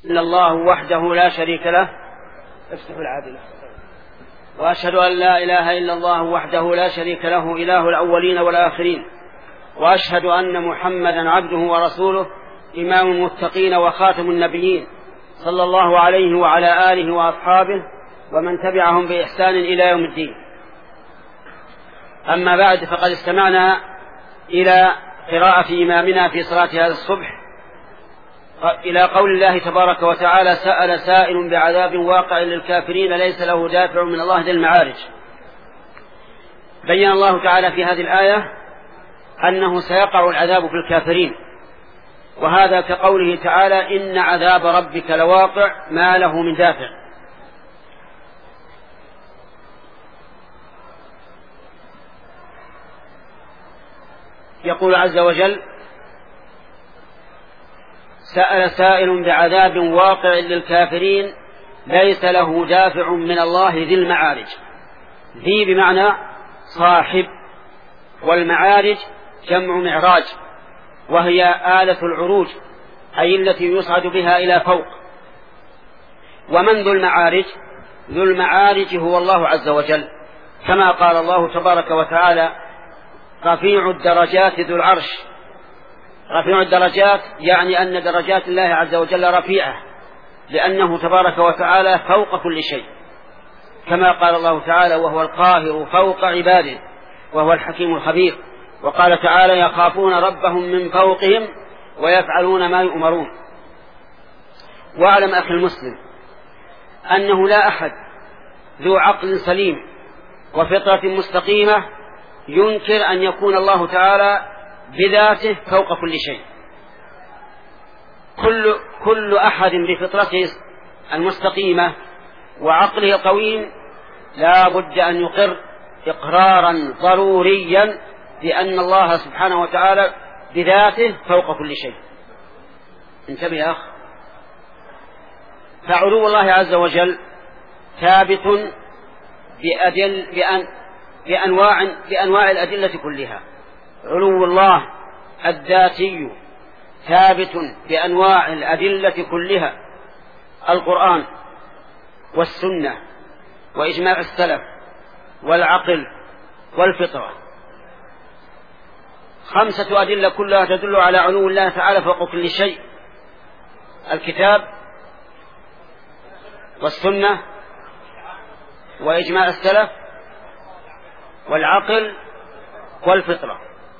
إلا الله وحده لا شريك له. افتحوا العادلة. وأشهد أن لا إله إلا الله وحده لا شريك له إله الأولين والآخرين. وأشهد أن محمدا عبده ورسوله إمام المتقين وخاتم النبيين صلى الله عليه وعلى آله وأصحابه ومن تبعهم بإحسان إلى يوم الدين. أما بعد، فقد استمعنا إلى قراءة إمامنا في صلاة هذا الصبح إلى قول الله تبارك وتعالى: سأل سائل بعذاب واقع للكافرين ليس له دافع من الله ذي المعارج. بين الله تعالى في هذه الآية أنه سيقع العذاب في الكافرين، وهذا كقوله تعالى: إن عذاب ربك لواقع ما له من دافع. يقول عز وجل: سأل سائل بعذاب واقع للكافرين ليس له دافع من الله ذي المعارج. ذي بمعنى صاحب، والمعارج جمع معراج، وهي آلة العروج، أي التي يصعد بها إلى فوق. ومن ذو المعارج؟ ذو المعارج هو الله عز وجل، كما قال الله تبارك وتعالى: رفيع الدرجات ذو العرش. رفيع الدرجات يعني أن درجات الله عز وجل رفيعة، لأنه تبارك وتعالى فوق كل شيء، كما قال الله تعالى: وهو القاهر فوق عباده وهو الحكيم الخبير. وقال تعالى: يخافون ربهم من فوقهم ويفعلون ما يؤمرون. واعلم أخي المسلم أنه لا أحد ذو عقل سليم وفطرة مستقيمة ينكر أن يكون الله تعالى بذاته فوق كل شيء. كل أحد بفطرته المستقيمة وعقله القويم لا بد أن يقر إقرارا ضروريا بأن الله سبحانه وتعالى بذاته فوق كل شيء. انتبه يا أخ. فعلو الله عز وجل ثابت بأنواع الأدلة كلها. علو الله الذاتي ثابت بأنواع الأدلة كلها: القرآن والسنة وإجماع السلف والعقل والفطرة. 5 أدلة كلها تدل على علو الله تعالى فوق كل شيء: الكتاب والسنة وإجماع السلف والعقل والفطرة.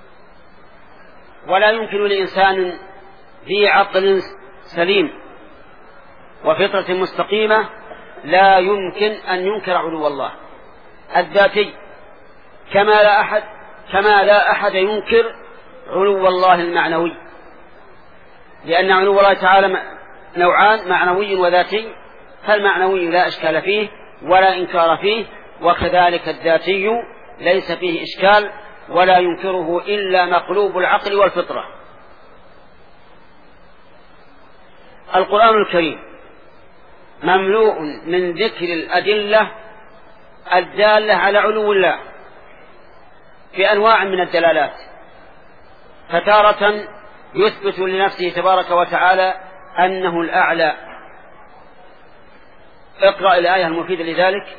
ولا يمكن لإنسان ذي عقل سليم وفطرة مستقيمة لا يمكن أن ينكر علو الله الذاتي، كما لا أحد ينكر علو الله المعنوي، لأن علو الله تعالى نوعان: معنوي وذاتي. فالمعنوي لا إشكال فيه ولا إنكار فيه، وكذلك الذاتي ليس فيه إشكال ولا ينكره إلا مقلوب العقل والفطرة. القرآن الكريم مملوء من ذكر الأدلة الدالة على علو الله في أنواع من الدلالات، فتارة يثبت لنفسه تبارك وتعالى أنه الأعلى. اقرأ الآية المفيدة لذلك.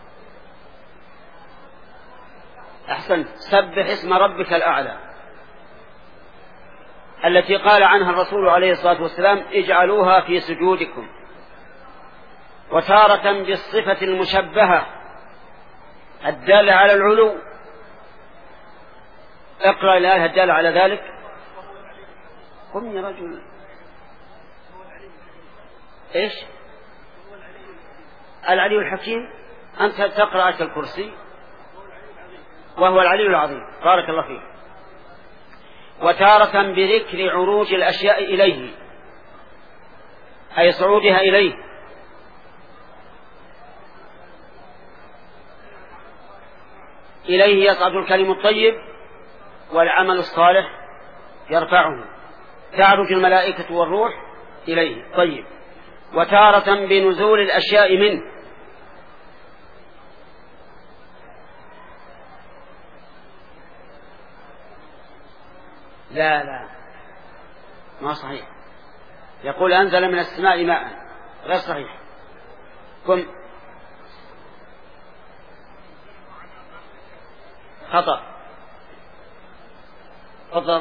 أحسنت. سبح اسم ربك الأعلى، التي قال عنها الرسول عليه الصلاة والسلام: اجعلوها في سجودكم. وتارة بالصفة المشبهة الدالة على العلو. اقرأ الآية الدالة على ذلك. قم يا رجل. إيش؟ العلي الحكيم. أنت تقرأ آية الكرسي. وهو العلي العظيم. بارك الله فيك. وتارة بذكر عروج الأشياء إليه، أي صعودها إليه. إليه يصعد الكلم الطيب والعمل الصالح يرفعه. تعرج الملائكة والروح إليه. طيب. وتارة بنزول الأشياء منه، لا ما صحيح. يقول أنزل من السماء ماء، غير صحيح. كم خطأ. تفضل.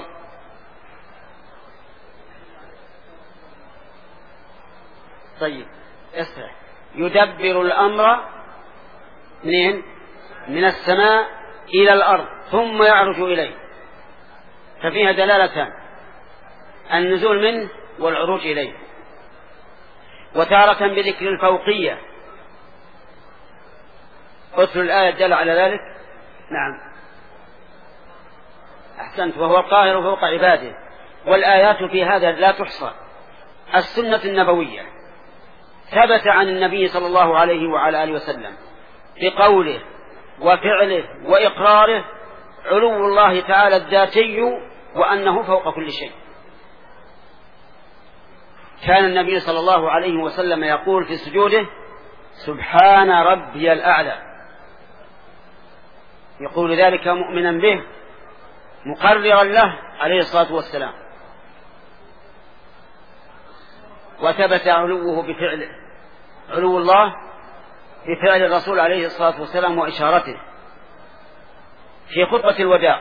طيب اسمع، يدبر الأمر منين؟ من السماء إلى الأرض ثم يعرج إليه، ففيها دلالتان: النزول منه والعروج إليه. وتارة بذكر الفوقية. أتل الآية دل على ذلك. نعم أحسنت، وهو القاهر فوق عباده. والآيات في هذا لا تحصى. السنة النبوية ثبت عن النبي صلى الله عليه وعلى آله وسلم بقوله وفعله وإقراره علو الله تعالى الذاتي وأنه فوق كل شيء. كان النبي صلى الله عليه وسلم يقول في سجوده: سبحان ربي الأعلى، يقول ذلك مؤمنا به مقررا له عليه الصلاة والسلام. وثبت علوه بفعله، علو الله بفعل الرسول عليه الصلاة والسلام وإشارته في خطبة الوداع،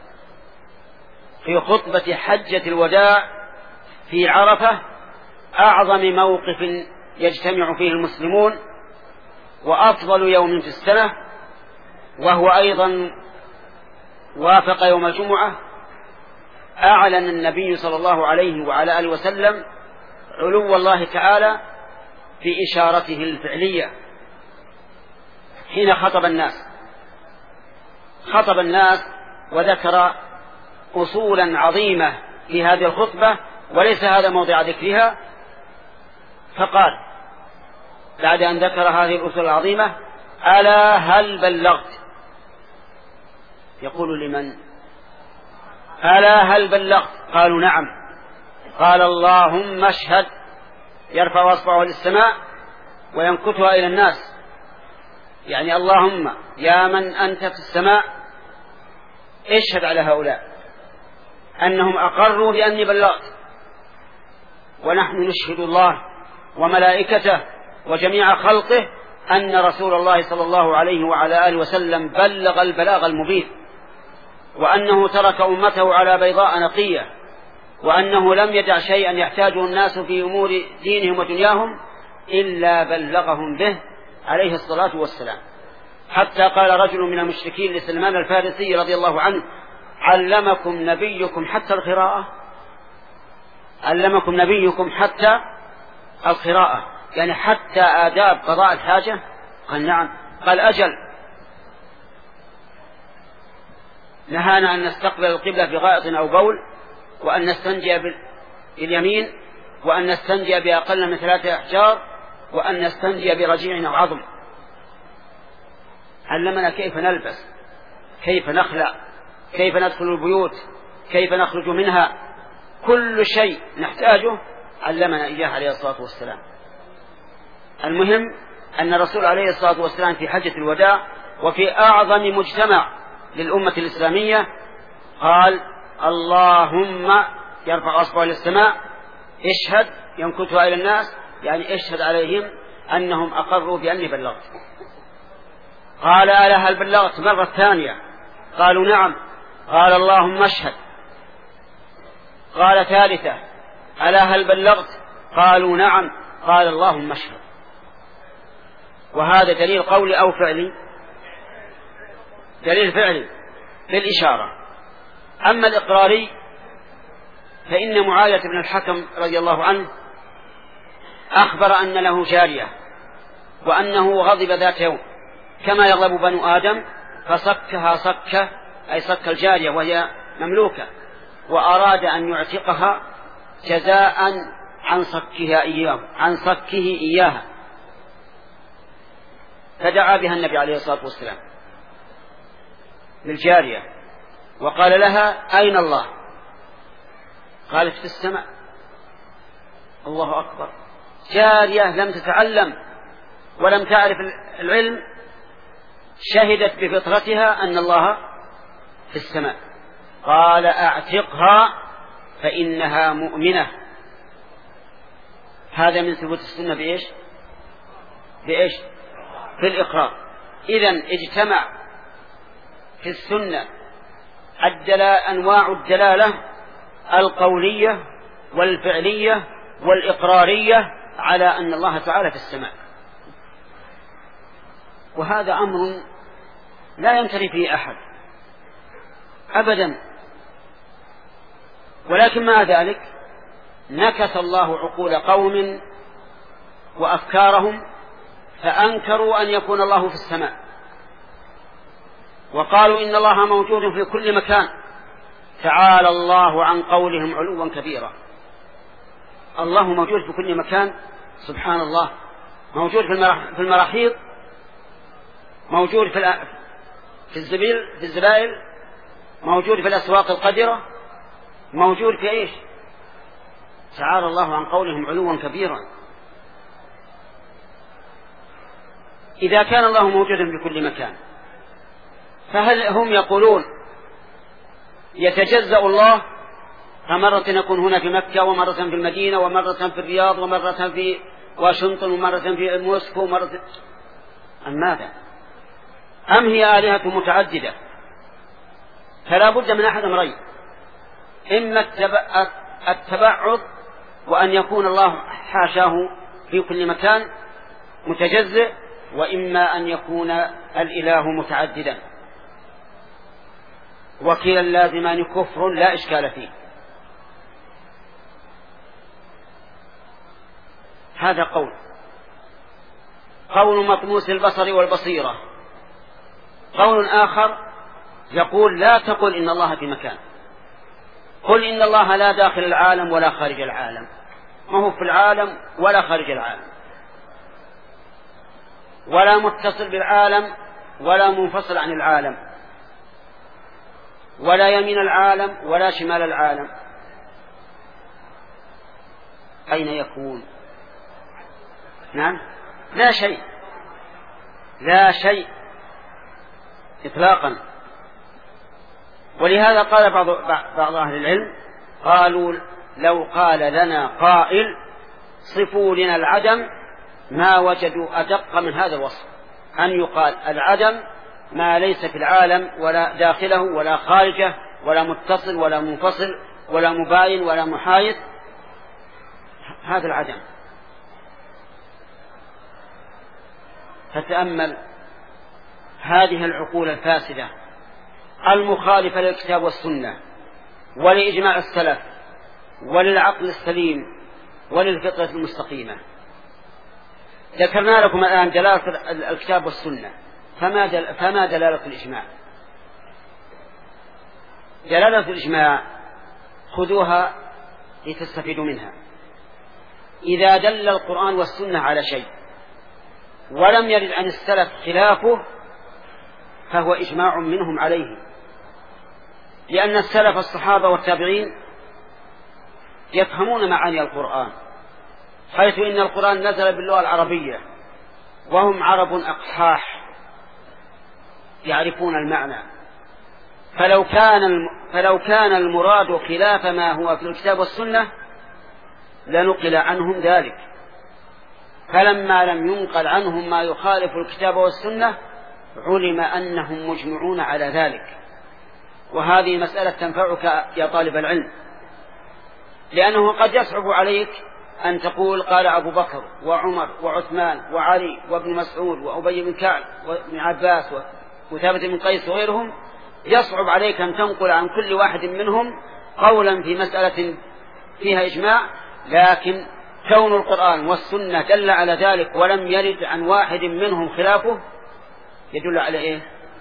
في خطبة حجة الوداع في عرفة، أعظم موقف يجتمع فيه المسلمون وأفضل يوم في السنة، وهو أيضا وافق يوم الجمعة. أعلن النبي صلى الله عليه وعلى آله وسلم علو الله تعالى في إشارته الفعلية حين خطب الناس وذكر أصولا عظيمة في هذه الخطبة، وليس هذا موضع ذكرها. فقال بعد أن ذكر هذه الأصول العظيمة: ألا هل بلغت؟ يقول لمن؟ ألا هل بلغت؟ قالوا نعم. قال: اللهم اشهد. يرفع أصبعه للسماء وينكتها إلى الناس، يعني اللهم يا من أنت في السماء اشهد على هؤلاء أنهم أقروا بأني بلغت، ونحن نشهد الله وملائكته وجميع خلقه أن رسول الله صلى الله عليه وعلى آله وسلم بلغ البلاغ المبين، وأنه ترك أمته على بيضاء نقية، وأنه لم يدع شيئا يحتاجه الناس في أمور دينهم ودنياهم إلا بلغهم به عليه الصلاة والسلام. حتى قال رجل من المشركين لسلمان الفارسي رضي الله عنه: علمكم نبيكم حتى القراءة؟ علمكم نبيكم حتى القراءة، يعني حتى آداب قضاء الحاجة؟ قال نعم. قال أجل، نهانا أن نستقبل القبلة بغائط أو بول، وأن نستنجي باليمين، وأن نستنجي بأقل من 3 أحجار، وأن نستنجي برجيع أو عظم. علمنا كيف نلبس، كيف نخلع، كيف ندخل البيوت، كيف نخرج منها، كل شيء نحتاجه علمنا إياه عليه الصلاة والسلام. المهم أن الرسول عليه الصلاة والسلام في حجة الوداع وفي أعظم مجتمع للأمة الإسلامية قال: اللهم، يرفع أصبعه للسماء، اشهد، ينكتها إلى الناس، يعني اشهد عليهم أنهم أقروا بأني بلغت. قال: ألا هل بلغت؟ مرة ثانية. قالوا نعم. قال: اللهم اشهد. قال ثالثة: ألا هل بلغت؟ قالوا نعم. قال: اللهم اشهد. وهذا دليل قولي أو فعلي؟ دليل فعلي بالإشارة. أما الإقراري فإن معاوية بن الحكم رضي الله عنه أخبر أن له جارية، وأنه غضب ذات يوم كما يغضب بنو آدم، فصكها صكة، أي صك الجارية وهي مملوكة، وأراد أن يعتقها جزاء عن صكه إياها، فدعا بها النبي عليه الصلاة والسلام للجارية وقال لها: أين الله؟ قالت: في السماء. الله أكبر، جارية لم تتعلم ولم تعرف العلم شهدت بفطرتها أن الله في السماء. قال: أعتقها فإنها مؤمنة. هذا من ثبوت السنة بإيش؟ في الإقرار. إذن اجتمع في السنة أنواع الدلالة القولية والفعلية والإقرارية على أن الله تعالى في السماء، وهذا أمر لا يمتري فيه أحد أبدا. ولكن مع ذلك نكث الله عقول قوم وأفكارهم فأنكروا أن يكون الله في السماء، وقالوا إن الله موجود في كل مكان. تعالى الله عن قولهم علوا كبيرا. الله موجود في كل مكان، سبحان الله، موجود في المراحيض، موجود في الزبائل، موجود في الأسواق القذرة، موجود في إيش؟ تعالى الله عن قولهم علوا كبيرا. إذا كان الله موجودا في كل مكان، فهل هم يقولون يتجزأ الله، فمرة يكون هنا في مكة، ومرة في المدينة، ومرة في الرياض، ومرة في واشنطن، ومرة في موسكو، ومرة أم ماذا؟ أم هي آلهة متعددة؟ فلا بد من أحد أمرين: إما التبعض وأن يكون الله حاشاه في كل مكان متجزئ، وإما أن يكون الإله متعددا، وكلا اللازمان كفر لا إشكال فيه. هذا قول مطموس البصر والبصيرة. قول آخر يقول لا تقل إن الله في مكان، قل إن الله لا داخل العالم ولا خارج العالم، ما هو في العالم ولا خارج العالم، ولا متصل بالعالم ولا منفصل عن العالم، ولا يمين العالم ولا شمال العالم. أين يكون؟ نعم، لا شيء إطلاقا. ولهذا قال بعض أهل العلم، قالوا لو قال لنا قائل صفوا لنا العدم ما وجدوا أدق من هذا الوصف، أن يقال العدم ما ليس في العالم ولا داخله ولا خارجه ولا متصل ولا منفصل ولا مباين ولا محايد، هذا العدم. فتأمل هذه العقول الفاسدة المخالفة للكتاب والسنة ولإجماع السلف وللعقل السليم وللفطرة المستقيمة. ذكرنا لكم الآن دلالة الكتاب والسنة، فما دلالة الإجماع؟ دلالة الإجماع خذوها لتستفيدوا منها. إذا دل القرآن والسنة على شيء ولم يرد عن السلف خلافه فهو إجماع منهم عليه، لأن السلف الصحابة والتابعين يفهمون معاني القرآن، حيث إن القرآن نزل باللغة العربية وهم عرب أقحاح يعرفون المعنى، فلو كان المراد خلاف ما هو في الكتاب والسنة لنقل عنهم ذلك، فلما لم ينقل عنهم ما يخالف الكتاب والسنة علم أنهم مجمعون على ذلك. وهذه مسألة تنفعك يا طالب العلم، لأنه قد يصعب عليك أن تقول قال أبو بكر وعمر وعثمان وعلي وابن مسعود وأبي بن كعب وابن عباس وثابت بن قيس وغيرهم، يصعب عليك أن تنقل عن كل واحد منهم قولا في مسألة فيها إجماع، لكن كون القرآن والسنة دل على ذلك ولم يرد عن واحد منهم خلافه يدل على إيه؟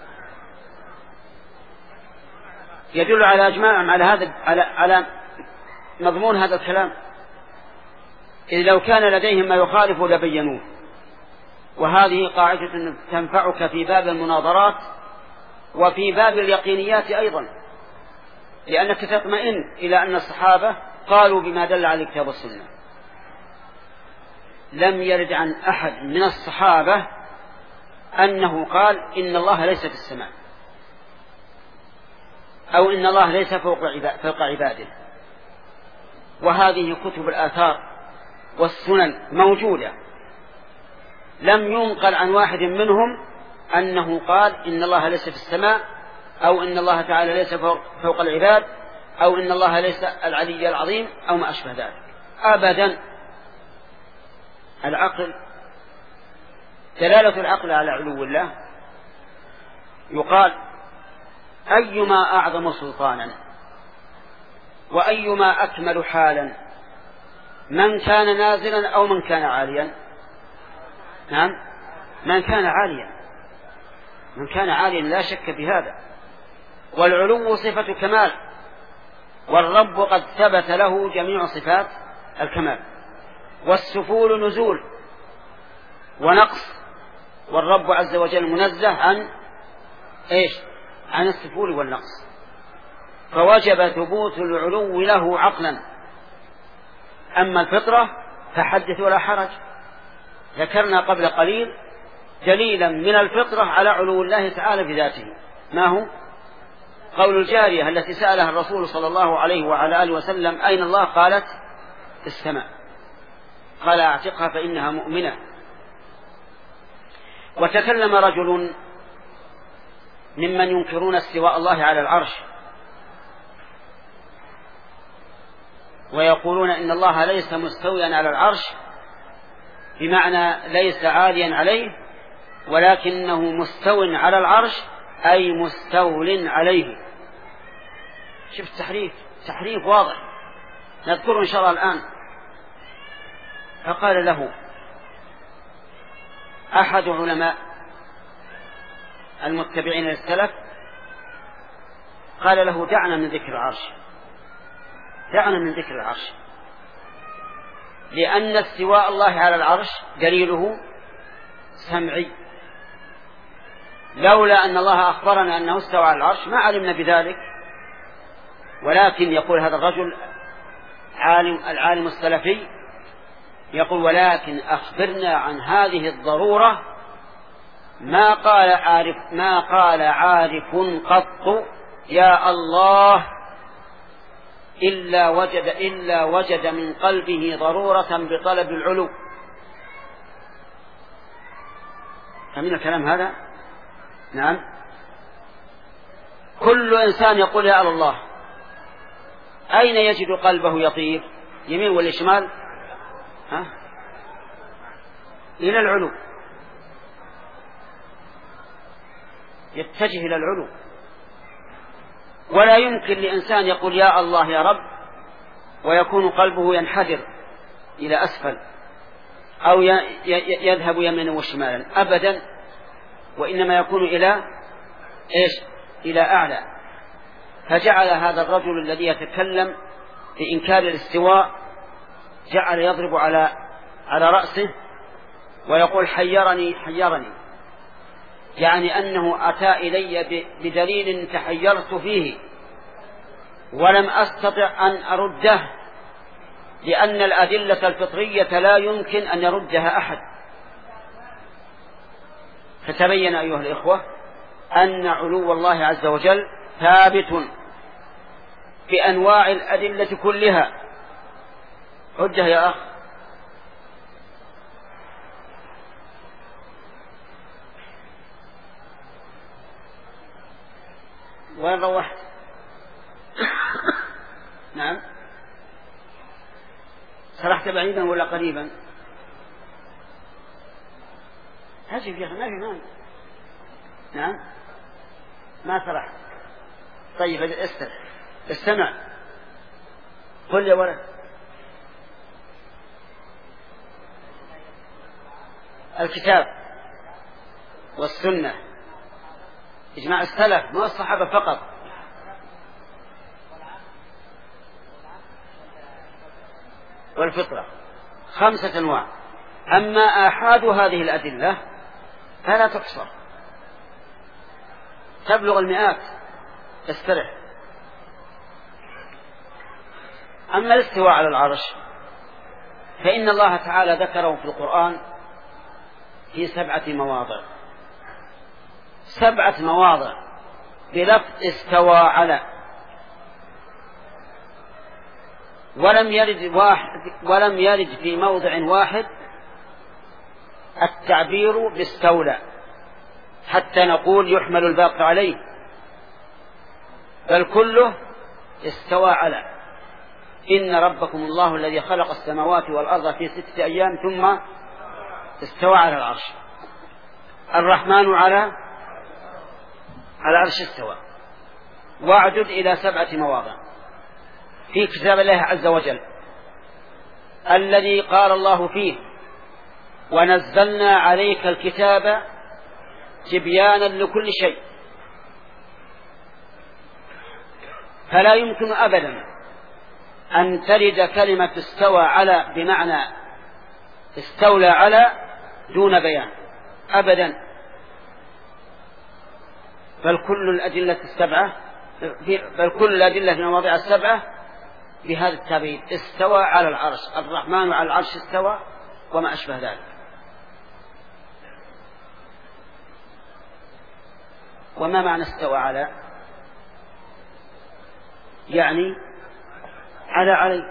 يدل على إجماعهم على مضمون هذا الكلام. إذ لو كان لديهم ما يخالف لبينوه. وهذه قاعدة تنفعك في باب المناظرات وفي باب اليقينيات أيضا، لأنك تطمئن إلى أن الصحابة قالوا بما دل على الكتاب والسنة. لم يرد عن أحد من الصحابة أنه قال إن الله ليس في السماء أو إن الله ليس فوق عباده. وهذه كتب الآثار والسنن موجودة، لم ينقل عن واحد منهم أنه قال إن الله ليس في السماء، أو إن الله تعالى ليس فوق العباد، أو إن الله ليس العلي العظيم، أو ما أشبه ذلك أبدا. العقل، دلالة العقل على علو الله، يقال أيما أعظم سلطانا وأيما أكمل حالا، من كان نازلا أو من كان عاليا؟ نعم، من كان عاليا، من كان عاليا لا شك في هذا. والعلو صفة كمال، والرب قد ثبت له جميع صفات الكمال. والسفول نزول ونقص، والرب عز وجل منزه عن إيش؟ عن السفول والنقص، فوجب ثبوت العلو له عقلا. أما الفطرة فحدث ولا حرج، ذكرنا قبل قليل دليلا من الفطرة على علو الله تعالى بذاته. ما هو؟ قول الجارية التي سألها الرسول صلى الله عليه وعلى آله وسلم أين الله؟ قالت السماء. قال اعتقها فإنها مؤمنة. وتكلم رجل ممن ينكرون استواء الله على العرش ويقولون إن الله ليس مستويا على العرش، بمعنى ليس عاليا عليه، ولكنه مستو على العرش أي مستول عليه. شفت تحريف واضح نذكره إن شاء الله الآن. فقال له أحد علماء المتبعين للسلف، قال له دعنا من ذكر العرش، دعنا من ذكر العرش، لأن استواء الله على العرش دليله سمعي، لولا أن الله أخبرنا أنه استوى على العرش ما علمنا بذلك. ولكن يقول هذا الرجل العالم السلفي، يقول ولكن أخبرنا عن هذه الضرورة، ما قال عارف قط يا الله إلا وجد من قلبه ضرورة بطلب العلو. فمن الكلام هذا؟ نعم. كل إنسان يقول يا الله، أين يجد قلبه يطير؟ يمين ولا شمال؟ إلى العلو، يتجه إلى العلو. ولا يمكن لإنسان يقول يا الله يا رب ويكون قلبه ينحدر إلى أسفل أو يذهب يمينا وشمالا أبدا، وإنما يكون إلى أعلى. فجعل هذا الرجل الذي يتكلم بإنكار الاستواء جعل يضرب على رأسه ويقول حيرني، يعني أنه أتى إلي بدليل تحيرت فيه ولم أستطع أن أرده، لأن الأدلة الفطرية لا يمكن أن يردها أحد. فتبين أيها الإخوة أن علو الله عز وجل ثابت بأنواع الأدلة كلها. حجة يا أخ. وين روحت؟ نعم. سرحت بعيدا ولا قريبا؟ هجف يا أخي، ما في مانع. نعم، ما سرحت. طيب استمع، قل يا ولد. الكتاب والسنة، إجماع السلف مو الصحابة فقط. والفطرة 5 أنواع. أما آحاد هذه الأدلة فلا تحصر، تبلغ المئات. استرح. أما الاستواء على العرش فإن الله تعالى ذكره في القرآن في 7 مواضع، 7 مواضع بلفظ استوى على. ولم يرد في موضع واحد التعبير باستولى حتى نقول يحمل الباقي عليه، بل كله استوى على. إن ربكم الله الذي خلق السماوات والأرض في 6 أيام ثم استوى على العرش. الرحمن على العرش استوى. واعدد إلى 7 مواضع في كتاب الله عز وجل الذي قال الله فيه: ونزلنا عليك الكتاب تبيانا لكل شيء. فلا يمكن أبدا أن ترد كلمة استوى على بمعنى استولى على دون بيان أبدا، بل كل الأدلة في المواضع 7 بهذا التعبير: استوى على العرش، الرحمن على العرش استوى، وما أشبه ذلك. وما معنى استوى على؟ يعني علي.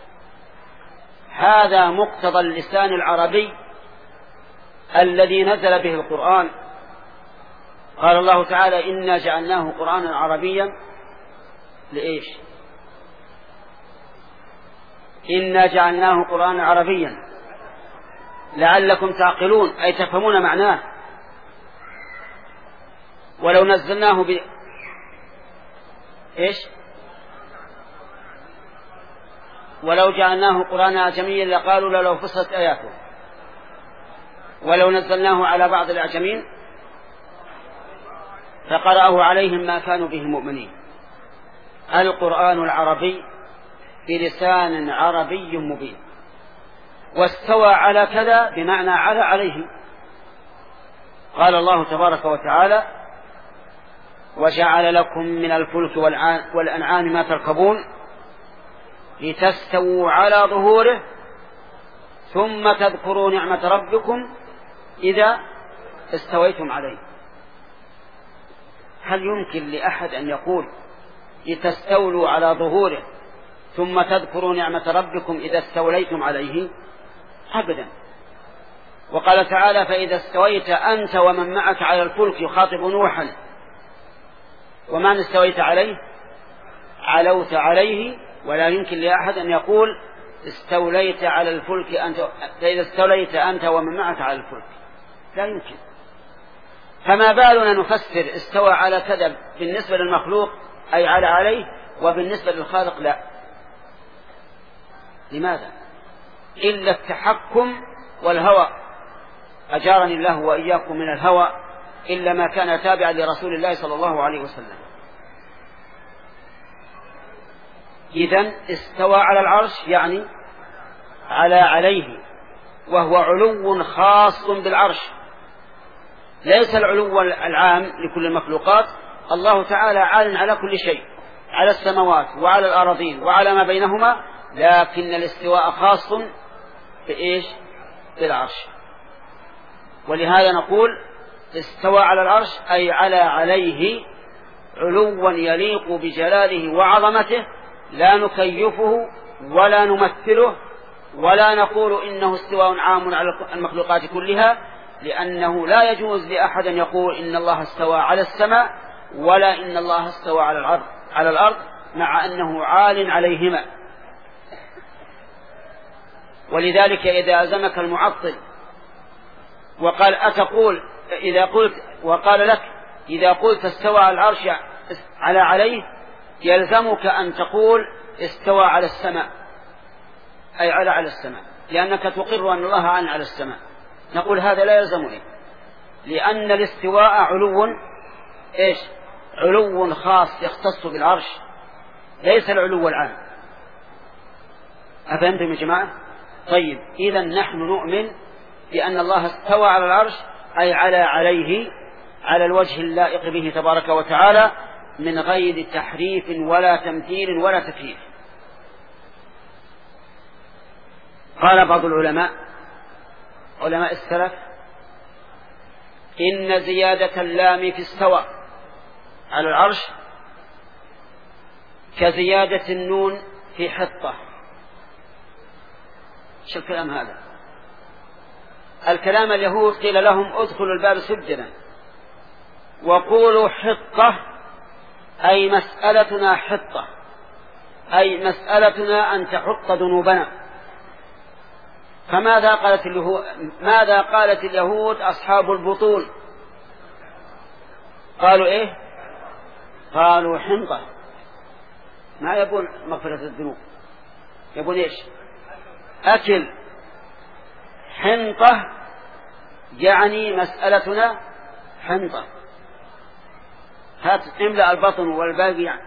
هذا مقتضى اللسان العربي الذي نزل به القرآن. قال الله تعالى: إنا جعلناه قرآنا عربيا. لإيش؟ إنا جعلناه قرآنا عربيا لعلكم تعقلون، أي تفهمون معناه. ولو نزلناه إيش؟ ولو جعلناه قرآنا أعجميا لقالوا لو فصلت آياته. ولو نزلناه على بعض الأعجمين فقرأه عليهم ما كانوا به مؤمنين. القرآن العربي بلسان عربي مبين. واستوى على كذا بمعنى عليه. قال الله تبارك وتعالى: وجعل لكم من الفلك والأنعام ما تركبون لتستووا على ظهوره ثم تذكروا نعمة ربكم إذا استويتم عليه. هل يمكن لأحد أن يقول لتستولوا على ظهوره ثم تذكروا نعمة ربكم إذا استوليتم عليه؟ أبدا. وقال تعالى: فإذا استويت أنت ومن معك على الفلك، يخاطب نوحا: ومن استويت عليه؟ علوت عليه. ولا يمكن لأحد أن يقول استوليت على الفلك أنت، فإذا استوليت أنت ومن معك على الفلك، لا يمكن. فما بالنا نفسر استوى على كذا بالنسبة للمخلوق أي عليه، وبالنسبة للخالق لا. لماذا؟ إلا التحكم والهوى، أجارني الله وإياكم من الهوى، إلا ما كان تابعا لرسول الله صلى الله عليه وسلم. إذن استوى على العرش يعني عليه، وهو علو خاص بالعرش، ليس العلو العام لكل المخلوقات. الله تعالى عال على كل شيء، على السماوات وعلى الأراضين وعلى ما بينهما، لكن الاستواء خاص بإيش؟ بالعرش. ولهذا نقول استوى على العرش أي عليه علوا يليق بجلاله وعظمته، لا نكيفه ولا نمثله ولا نقول إنه استواء عام على المخلوقات كلها، لأنه لا يجوز لأحد أن يقول إن الله استوى على السماء ولا إن الله استوى على الأرض مع أنه عال عليهما. ولذلك إذا أزمك المعطل وقال أتقول وقال لك إذا قلت استوى على العرش عليه، يلزمك أن تقول استوى على السماء، أي على السماء، لأنك تقر أن الله عال على السماء. نقول هذا لا يلزمني، لأن الاستواء علو خاص يختص بالعرش، ليس العلو العام. أفهمتم يا جماعة؟ طيب، إذا نحن نؤمن بأن الله استوى على العرش أي عليه على الوجه اللائق به تبارك وتعالى، من غير تحريف ولا تمثيل ولا تكييف. قال بعض علماء السلف: إن زيادة اللام في استوى على العرش كزيادة النون في حطة. ايش الكلام هذا؟ الكلام اليهود قيل لهم ادخلوا الباب سجدا وقولوا حطة، أي مسألتنا حطة، أي مسألتنا أن تحط ذنوبنا. فماذا قالت اليهود؟ ماذا قالت اليهود أصحاب البطون؟ قالوا إيه؟ قالوا حنطة. ما يقول مغفرة الذنوب، يقول إيش؟ أكل. حنطة يعني مسألتنا حنطة. هات املأ البطن والباقي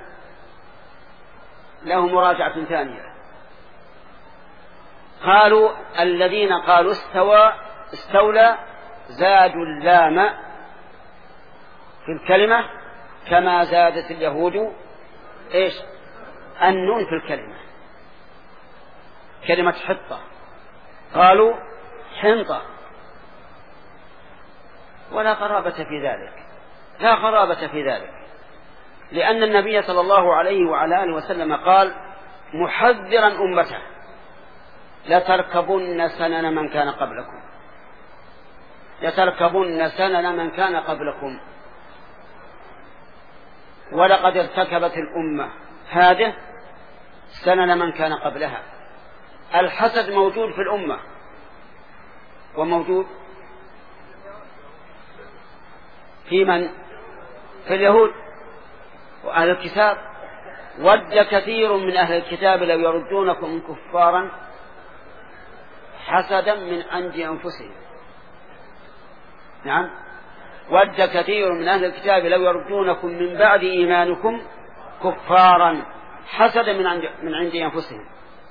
له مراجعة ثانية. قالوا الذين قالوا استولى زادوا اللام في الكلمة كما زادت اليهود ايش؟ النون في الكلمة. كلمة حطة قالوا حنطة، ولا قرابة في ذلك، لا قرابة في ذلك، لأن النبي صلى الله عليه وعلى آله وسلم قال محذرا أمته لتركبن سنن من كان قبلكم، لتركبن سنن من كان قبلكم، ولقد ارتكبت الأمة هذه سنن من كان قبلها. الحسد موجود في الأمة وموجود في من؟ في اليهود وأهل الكتاب. ود كثير من أهل الكتاب لو يردونكم كفارا حسدا من عند أنفسهم. نعم، ود كثير من أهل الكتاب لو يردونكم من بعد إيمانكم كفارا حسدا من عند أنفسهم.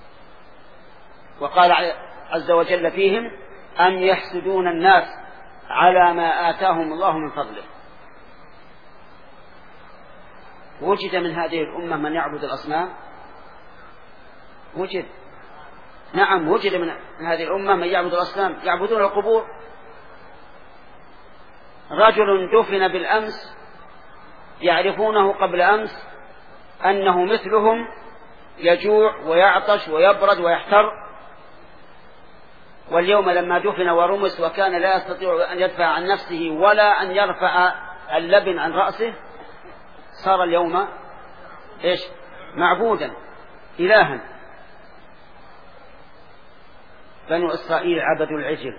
وقال عز وجل فيهم أم يحسدون الناس على ما آتاهم الله من فضله. وجد من هذه الأمة من يعبد الأصنام؟ وجد، نعم وجد من هذه الأمة من يعبد الأصنام، يعبدون القبور. رجل دفن بالأمس يعرفونه قبل أمس أنه مثلهم يجوع ويعطش ويبرد ويحتر، واليوم لما دفن ورمس وكان لا يستطيع أن يدفع عن نفسه ولا أن يرفع اللبن عن رأسه، صار اليوم إيش؟ معبودا إلها. بنو إسرائيل عبدوا العجل.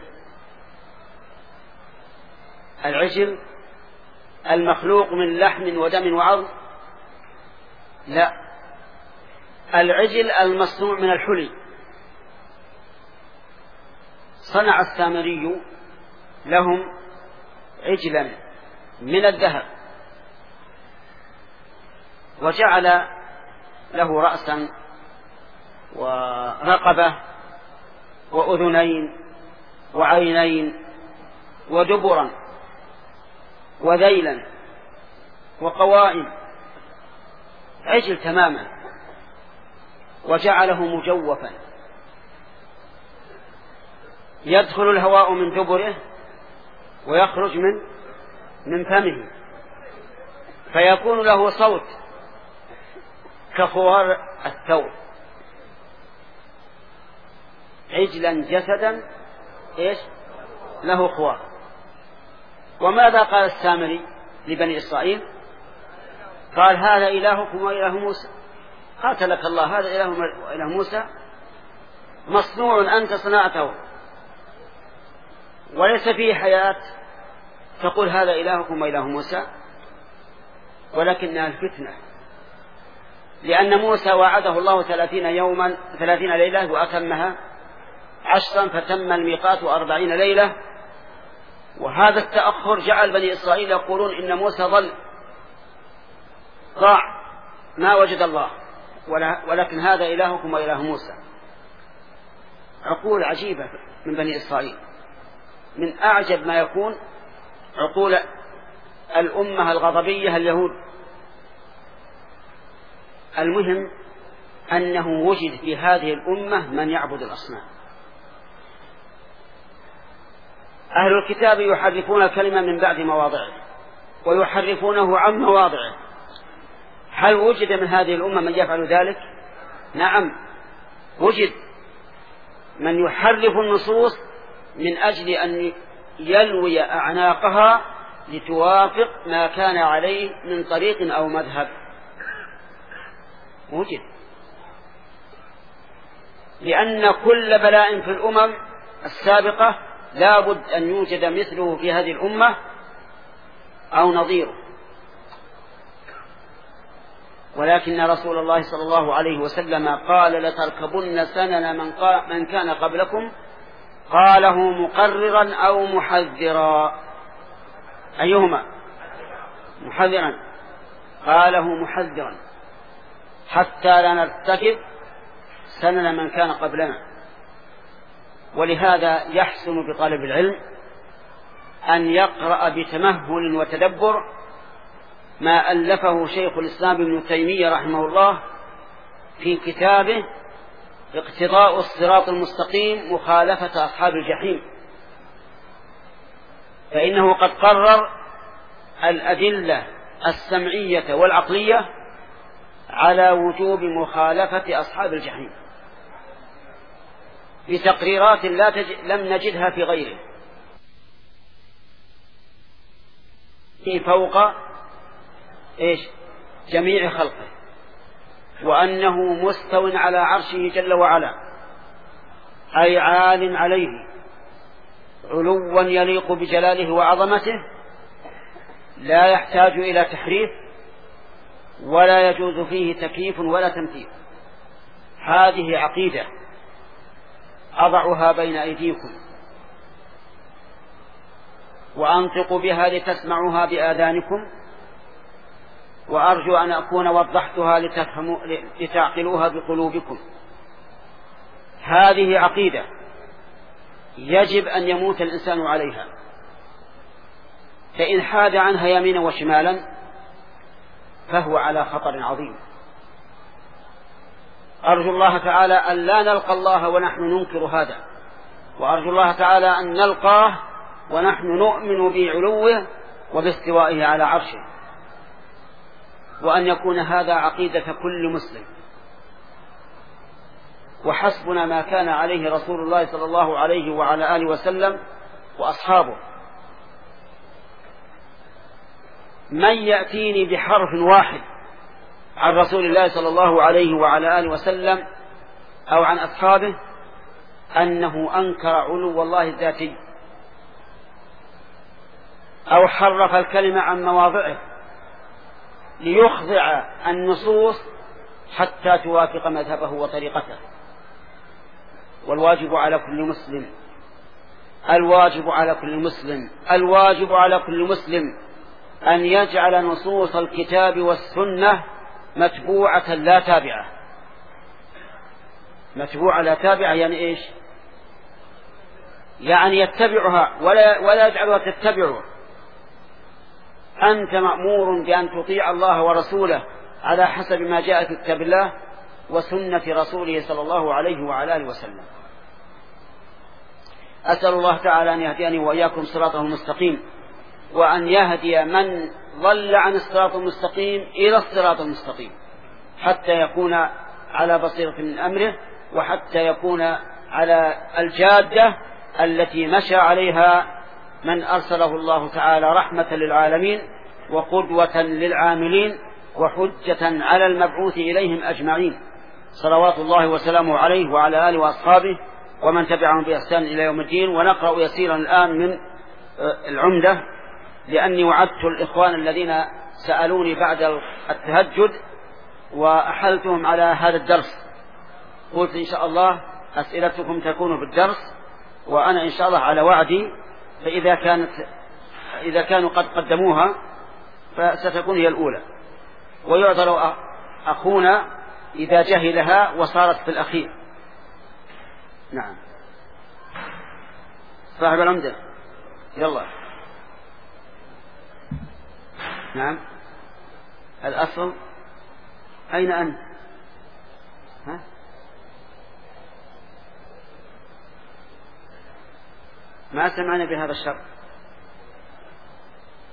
العجل المخلوق من لحم ودم وعظم؟ لا، العجل المصنوع من الحلي. صنع السامري لهم عجلا من الذهب وجعل له رأسا ورقبة وأذنين وعينين ودبرا وذيلا وقوائم، عجل تماما، وجعله مجوفا يدخل الهواء من دبره ويخرج من فمه، فيكون له صوت كخوار الثور. عجلا جسدا ايش؟ له خوار. وماذا قال السامري لبني إسرائيل؟ قال هذا إلهكم وإله موسى. قاتلك الله، هذا إله وإله موسى مصنوع أنت صنعته وليس فيه حياة تقول هذا إلهكم وإله موسى. ولكنها الفتنة، لأن موسى وعده الله 30 ليلة وأتمها 10 فتم الميقات 40 ليلة. وهذا التأخر جعل بني إسرائيل يقولون إن موسى ضاع ما وجد الله، ولكن هذا إلهكم وإله موسى. عقول عجيبة من بني إسرائيل، من أعجب ما يكون عقول الأمة الغضبية اليهود. المهم أنه وجد في هذه الأمة من يعبد الأصنام. أهل الكتاب يحرفون الكلمة من بعد مواضعه ويحرفونه عن مواضعه. هل وجد من هذه الأمة من يفعل ذلك؟ نعم وجد من يحرف النصوص من أجل أن يلوي أعناقها لتوافق ما كان عليه من طريق أو مذهب. موجد، لأن كل بلاء في الأمم السابقة لا بد أن يوجد مثله في هذه الأمة أو نظيره، ولكن رسول الله صلى الله عليه وسلم قال لتركبن سنن من كان قبلكم، قاله مقررا أو محذرا. أيهما؟ محذرا. قاله محذرا حتى لا نرتكب سنن من كان قبلنا. ولهذا يحسن بطالب العلم أن يقرأ بتمهل وتدبر ما ألفه شيخ الإسلام ابن تيمية رحمه الله في كتابه اقتضاء الصراط المستقيم مخالفة أصحاب الجحيم، فإنه قد قرر الأدلة السمعية والعقلية على وجوب مخالفة أصحاب الجحيم بتقريرات لم نجدها في غيره، فوق جميع خلقه، وأنه مستو على عرشه جل وعلا، أي عال عليه علوا يليق بجلاله وعظمته، لا يحتاج إلى تحريف ولا يجوز فيه تكييف ولا تمثيل. هذه عقيدة أضعها بين أيديكم وأنطق بها لتسمعوها بآذانكم، وأرجو أن أكون وضحتها لتعقلوها بقلوبكم. هذه عقيدة يجب أن يموت الإنسان عليها، فإن حاد عنها يمينا وشمالا فهو على خطر عظيم. أرجو الله تعالى أن لا نلقى الله ونحن ننكر هذا، وأرجو الله تعالى أن نلقاه ونحن نؤمن بعلوه وباستوائه على عرشه، وأن يكون هذا عقيدة كل مسلم. وحسبنا ما كان عليه رسول الله صلى الله عليه وعلى آله وسلم وأصحابه. من يأتيني بحرف واحد عن رسول الله صلى الله عليه وعلى آله وسلم أو عن أصحابه أنه أنكر علو الله الذاتي أو حرف الكلمة عن مواضعه ليخضع النصوص حتى توافق مذهبه وطريقته. والواجب على كل مسلم، الواجب على كل مسلم، الواجب على كل مسلم أن يجعل نصوص الكتاب والسنة متبوعة لا تابعة. متبوعة لا تابعة يعني إيش؟ يعني يتبعها ولا يجعلها تتبعه. أنت مأمور بأن تطيع الله ورسوله على حسب ما جاء في كتاب الله وسنة رسوله صلى الله عليه وعلى آله وسلم. أسأل الله تعالى أن يهديني وإياكم صراطه المستقيم، وأن يهدي من ضل عن الصراط المستقيم إلى الصراط المستقيم، حتى يكون على بصيرة من أمره، وحتى يكون على الجادة التي مشى عليها من أرسله الله تعالى رحمة للعالمين وقدوة للعاملين وحجة على المبعوث إليهم أجمعين، صلوات الله وسلامه عليه وعلى آله وأصحابه ومن تبعهم بإحسان إلى يوم الدين. ونقرأ يسيرا الآن من العمدة، لأني وعدت الإخوان الذين سألوني بعد التهجد وأحلتهم على هذا الدرس، قلت إن شاء الله أسئلتكم تكون في الدرس، وأنا إن شاء الله على وعدي، فإذا كانوا قد قدموها فستكون هي الأولى، ويعذر أخونا إذا جهلها وصارت في الأخير. نعم صاحب العمدة يلا. نعم الأصل أين أنت؟ ها؟ ما سمعنا بهذا الشرط،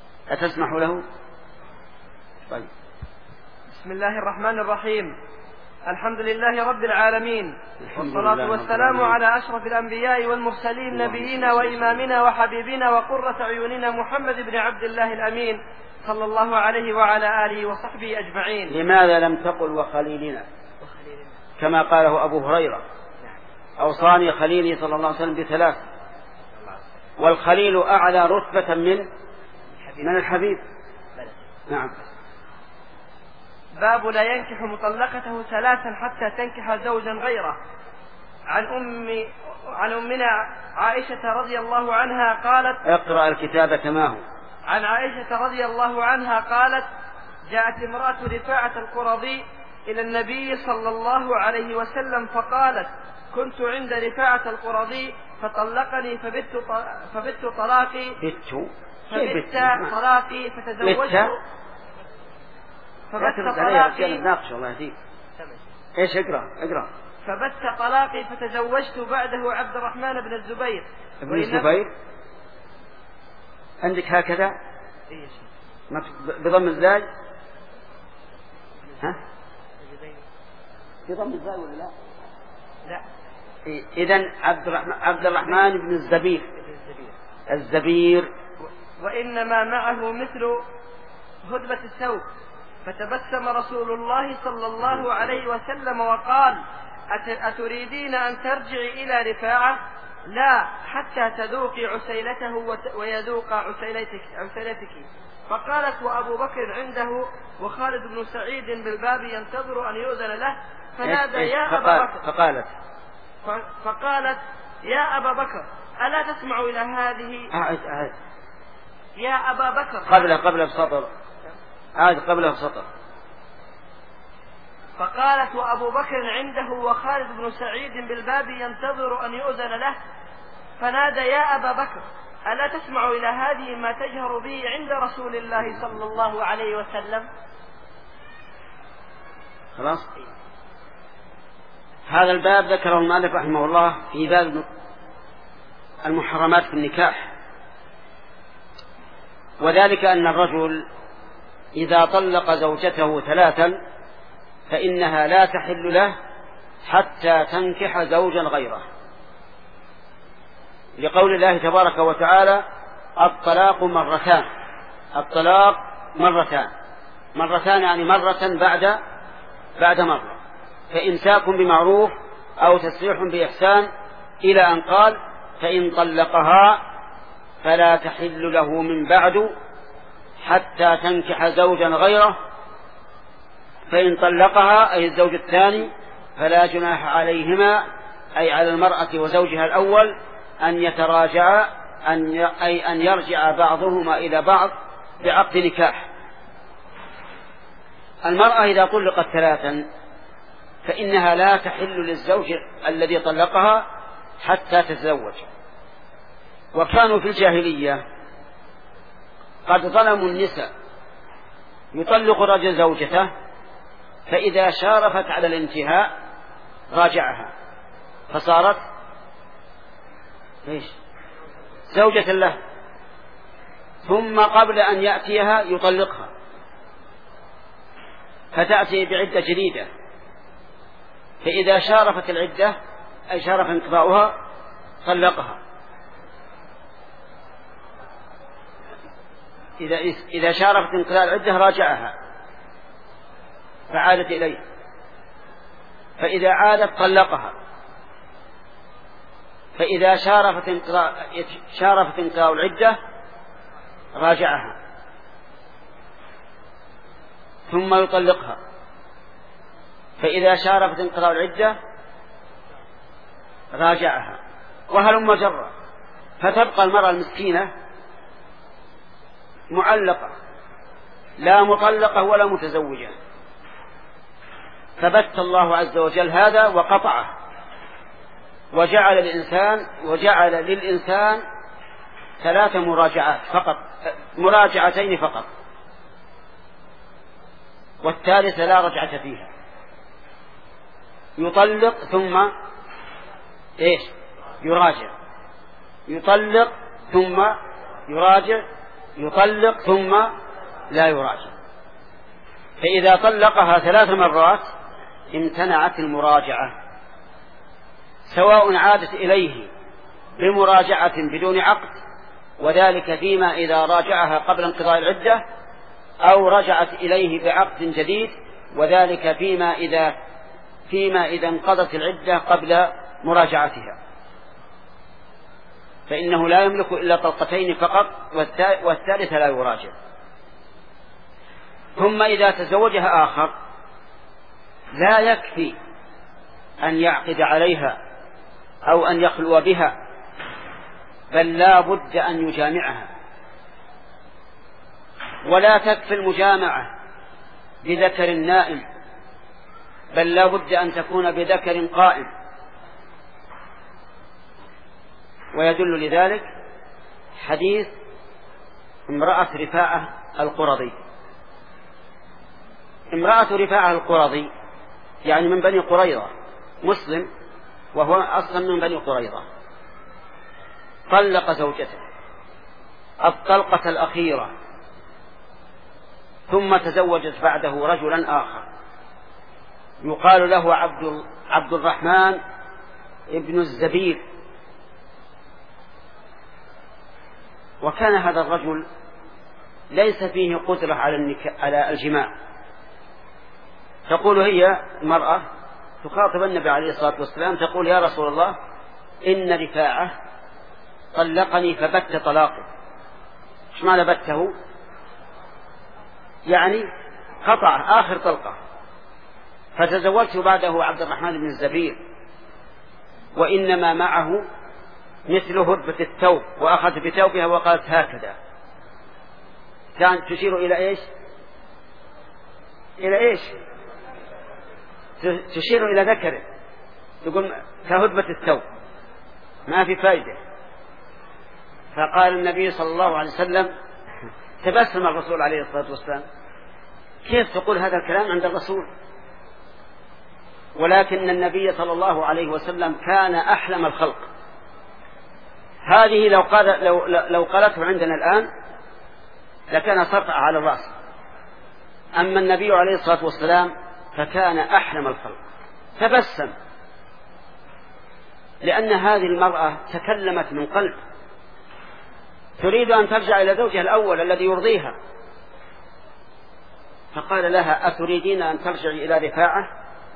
أتسمح له؟ طيب. بسم الله الرحمن الرحيم. الحمد لله رب العالمين، والصلاة والسلام على أشرف الأنبياء والمرسلين، نبينا وإمامنا وحبيبنا وقرة عيوننا محمد بن عبد الله الأمين صلى الله عليه وعلى آله وصحبه أجمعين. لماذا لم تقل وخليلنا كما قاله أبو هريرة؟ أوصاني خليلي صلى الله عليه وسلم بثلاث، والخليل أعلى رتبة من الحبيب. نعم. باب لا ينكح مطلقته ثلاثا حتى تنكح زوجا غيره. عن أمنا عائشة رضي الله عنها قالت: اقرأ الكتاب كما هو. عن عائشة رضي الله عنها قالت: جاءت امرأة رفاعة القرظي إلى النبي صلى الله عليه وسلم فقالت: كنت عند رفاعة القرظي فطلقني فبت طلاقي فتزوجت ايش اقرأ. فبت طلاقي فتزوجت بعده عبد الرحمن بن الزبير. ابن الزبير عندك هكذا بضم الزاي؟ ها؟ بضم الزاي ولا لا؟ لا. إذن عبد الرحمن بن الزبير. وإنما معه مثل هدبة الثوب. فتبسم رسول الله صلى الله عليه وسلم وقال: أتريدين أن ترجعي إلى رفاعة؟ لا، حتى تذوقي عسيلته ويذوق عسيلتك. فقالت: وأبو بكر عنده وخالد بن سعيد بالباب ينتظر أن يؤذن له، فنادى: يا أبا بكر. فقالت: يا أبا بكر ألا تسمع إلى هذه؟ يا أبا بكر قبله بسطر. فقالت: وأبو بكر عنده وخالد بن سعيد بالباب ينتظر أن يؤذن له، فنادى: يا أبا بكر ألا تسمع إلى هذه ما تجهر به عند رسول الله صلى الله عليه وسلم؟ خلاص. هذا الباب ذكره المؤلف رحمه الله في باب المحرمات في النكاح، وذلك أن الرجل إذا طلق زوجته ثلاثا فإنها لا تحل له حتى تنكح زوجا غيره، لقول الله تبارك وتعالى: الطلاق مرتان يعني مرة بعد مرة، فإمساك بمعروف أو تسريح بإحسان، إلى أن قال: فإن طلقها فلا تحل له من بعد حتى تنكح زوجا غيره. فإن طلقها أي الزوج الثاني فلا جناح عليهما، أي على المرأة وزوجها الأول، أن يتراجعا، أي أن يرجع بعضهما إلى بعض بعقد نكاح. المرأة إذا طلقت ثلاثا فإنها لا تحل للزوج الذي طلقها حتى تتزوج. وكانوا في الجاهلية قد ظلموا النساء، يطلق الرجل زوجته فإذا شارفت على الانتهاء راجعها فصارت زوجة له، ثم قبل أن يأتيها يطلقها فتأتي بعدة جديدة، فإذا شارفت العدة أي شارف انقضاؤها طلقها. إذا شارفت انقضاء العدة راجعها فعادت إليه، فإذا عادت طلقها، فإذا شارفت انقضاء العدة راجعها ثم يطلقها، فإذا شارفت انقضاء العدة راجعها، وهلم جرا، فتبقى المرأة المسكينة معلقة لا مطلقة ولا متزوجة. فبت الله عز وجل هذا وقطعه، وجعل للإنسان 3 مراجعات فقط، مراجعتين فقط، والثالثة لا رجعة فيها. يطلق ثم يراجع، يطلق ثم يراجع، يطلق ثم لا يراجع. فإذا طلقها 3 مرات امتنعت المراجعة، سواء عادت إليه بمراجعة بدون عقد، وذلك فيما إذا راجعها قبل انقضاء العدة، أو رجعت إليه بعقد جديد، وذلك فيما إذا انقضت العدة قبل مراجعتها، فإنه لا يملك إلا طلقتين فقط، والثالثة لا يراجع. ثم إذا تزوجها آخر لا يكفي أن يعقد عليها أو أن يخلو بها، بل لا بد أن يجامعها، ولا تكفي المجامعة بذكر نائم، بل لا بد أن تكون بذكر قائم. ويدل لذلك حديث امرأة رفاعة القرظي. امرأة رفاعة القرظي يعني من بني قريظة، مسلم وهو أصلا من بني قريظة، طلق زوجته الطلقة الأخيرة، ثم تزوجت بعده رجلا آخر يقال له عبد الرحمن ابن الزبير. وكان هذا الرجل ليس فيه قدرة على الجماع. تقول هي المرأة تخاطب النبي عليه الصلاة والسلام تقول: يا رسول الله، إن رفاعة طلقني فبت طلاقه. ايش معنى بته؟ يعني قطع آخر طلقة، فتزوجت بعده عبد الرحمن بن الزبير، وإنما معه مثل هربة الثوب، وأخذت بثوبها وقالت هكذا. كانت تشير إلى إيش؟ إلى إيش؟ تشير إلى ذكره، تقول كهربة الثوب، ما في فائدة. فقال النبي صلى الله عليه وسلم، تبسم الرسول عليه الصلاة والسلام: كيف تقول هذا الكلام عند الرسول؟ ولكن النبي صلى الله عليه وسلم كان أحلم الخلق. هذه لو قالته عندنا الآن لكان صرفها على الرأس. أما النبي عليه الصلاة والسلام فكان أحلم الخلق، تبسم، لأن هذه المرأة تكلمت من قلب، تريد أن ترجع إلى زوجها الأول الذي يرضيها. فقال لها: أتريدين أن ترجعي إلى رفاعة؟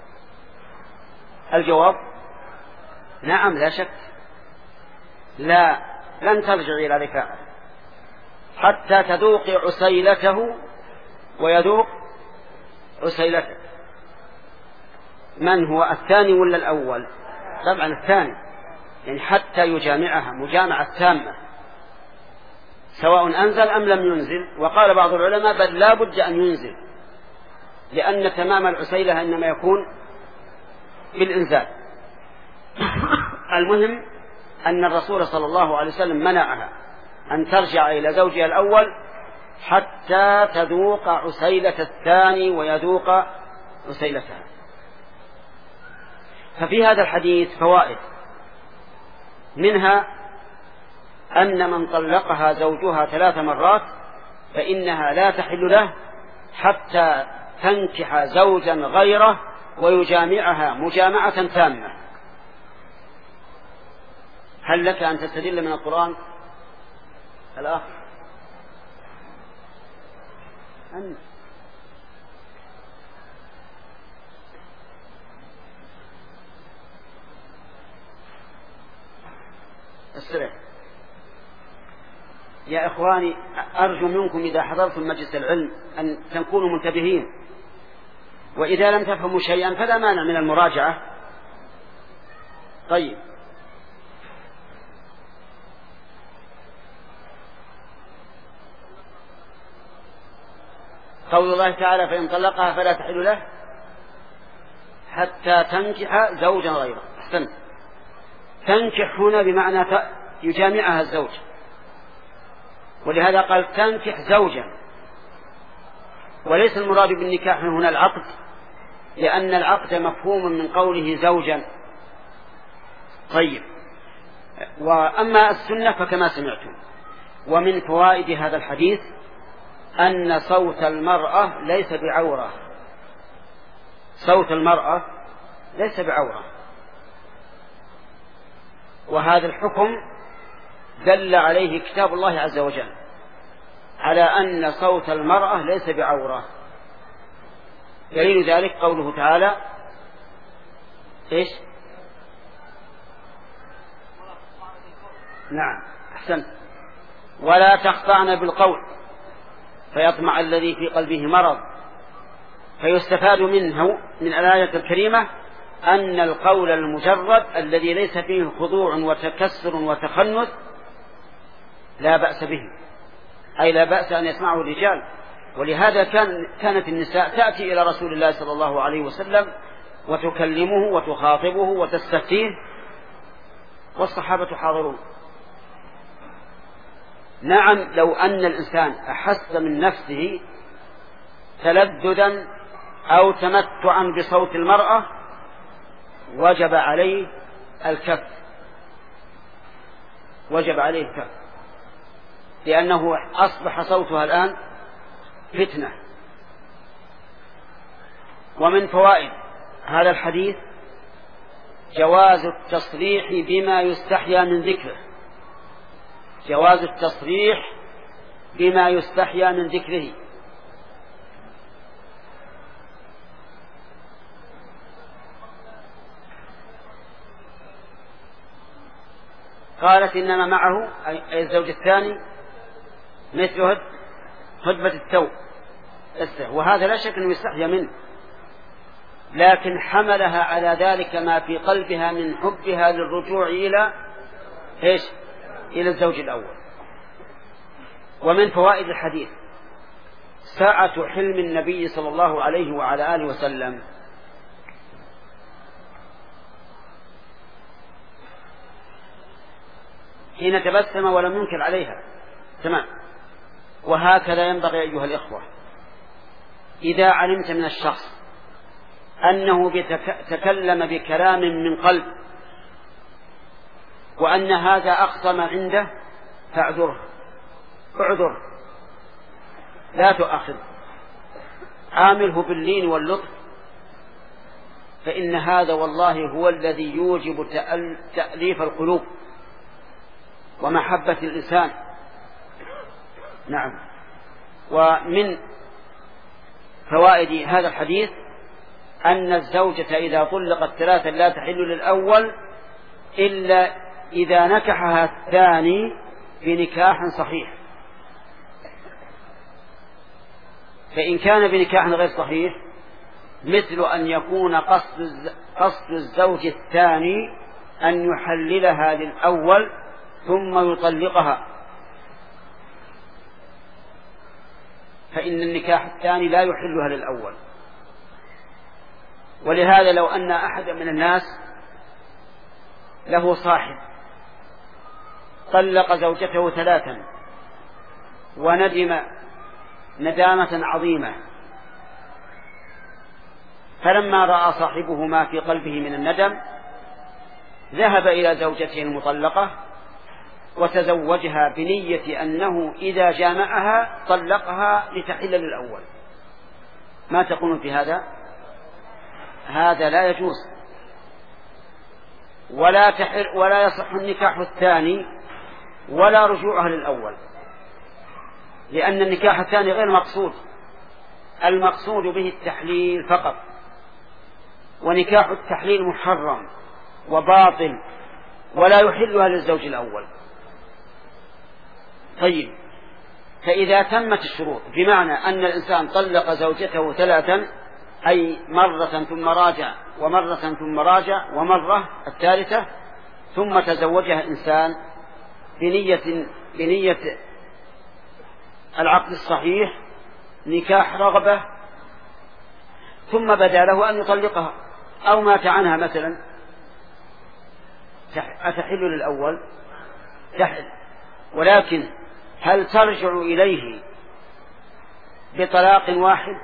الجواب: نعم لا شك، لا، لن ترجعي إلى رفاعة حتى تذوقي عسيلته ويذوق عسيلتك. من هو الثاني ولا الأول؟ طبعا الثاني، يعني حتى يجامعها مجامعة تامة سواء أنزل أم لم ينزل. وقال بعض العلماء: بل لا بد أن ينزل، لأن تمام العسيلة إنما يكون بالإنزال. المهم أن الرسول صلى الله عليه وسلم منعها أن ترجع إلى زوجها الأول حتى تذوق عسيلة الثاني ويذوق عسيلتها. ففي هذا الحديث فوائد، منها أن من طلقها زوجها 3 مرات فإنها لا تحل له حتى تنكح زوجا غيره ويجامعها مجامعة تامة. هل لك أن تستدل من القرآن؟ الآخر السرع. يا إخواني، أرجو منكم إذا حضرتم مجلس العلم أن تكونوا منتبهين، وإذا لم تفهموا شيئا فلا مانع من المراجعة. طيب، قول الله تعالى: فإن طلقها فلا تحل له حتى تنكح زوجا غيره. أحسنت، تنكح هنا بمعنى يجامعها الزوج، ولهذا قال تنكح زوجا، وليس المراد بالنكاح هنا العقد، لأن العقد مفهوم من قوله زوجا. طيب، وأما السنة فكما سمعتم. ومن فوائد هذا الحديث أن صوت المرأة ليس بعورة، صوت المرأة ليس بعورة، وهذا الحكم دل عليه كتاب الله عز وجل على أن صوت المرأة ليس بعورة. دليل ذلك قوله تعالى إيش؟ نعم أحسنت. ولا تخضعن بالقول فيطمع الذي في قلبه مرض. فيستفاد منه من الآية الكريمة أن القول المجرد الذي ليس فيه خضوع وتكسر وتخنث لا بأس به، أي لا بأس أن يسمعه الرجال. ولهذا كانت النساء تأتي إلى رسول الله صلى الله عليه وسلم وتكلمه وتخاطبه وتستفتيه والصحابة حاضرون. نعم، لو أن الإنسان أحس من نفسه تلذذا أو تمتعا بصوت المرأة وجب عليه الكف، وجب عليه الكف، لأنه أصبح صوتها الآن فتنة. ومن فوائد هذا الحديث جواز التصريح بما يستحيا من ذكره، جواز التصريح بما يستحيا من ذكره. قالت إنما معه أي الزوج الثاني مثل هدبة الثوب، وهذا لا شك أنه يستحيا منه، لكن حملها على ذلك ما في قلبها من حبها للرجوع إلى إيش؟ إلى الزوج الأول. ومن فوائد الحديث سعة حلم النبي صلى الله عليه وعلى آله وسلم، حين تبسم ولم ينكر عليها. تمام. وهكذا ينبغي أيها الإخوة إذا علمت من الشخص أنه تكلم بكلام من قلب وأن هذا أقصى ما عنده فاعذره، اعذر، لا تؤاخذ، عامله باللين واللطف، فإن هذا والله هو الذي يوجب تأليف القلوب ومحبة الإنسان. نعم. ومن فوائد هذا الحديث أن الزوجة إذا طلقت ثلاثا لا تحل للأول إلا إذا نكحها الثاني بنكاح صحيح، فإن كان بنكاح غير صحيح مثل أن يكون قصد الزوج الثاني أن يحللها للأول ثم يطلقها، فإن النكاح الثاني لا يحلها للأول. ولهذا لو أن أحد من الناس له صاحب طلق زوجته ثلاثا وندم ندامة عظيمة، فلما رأى صاحبه ما في قلبه من الندم ذهب إلى زوجته المطلقة وتزوجها بنية أنه إذا جامعها طلقها لتحل للأول. ما تقولون في هذا؟ هذا لا يجوز، ولا يصح النكاح الثاني ولا رجوعها للأول، لأن النكاح الثاني غير مقصود، المقصود به التحليل فقط، ونكاح التحليل محرم وباطل ولا يحلها للزوج الأول. طيب، فإذا تمت الشروط بمعنى أن الإنسان طلق زوجته ثلاثا، أي مرة ثم راجع ومرة ثم راجع ومرة الثالثة، ثم تزوجها إنسان بنية العقد الصحيح نكاح رغبة، ثم بدا له أن يطلقها أو مات عنها مثلا، أتحل للأول؟ تحل، ولكن هل ترجع إليه بطلاق واحد